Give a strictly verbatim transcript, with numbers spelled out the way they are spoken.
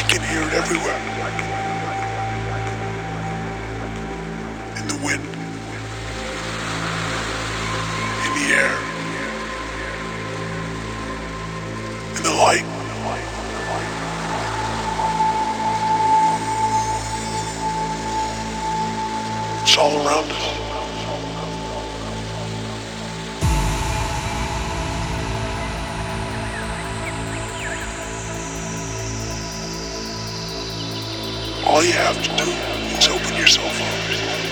can hear it everywhere. In the wind, in the air, in the light. It's all around us. All you have to do is open yourself up.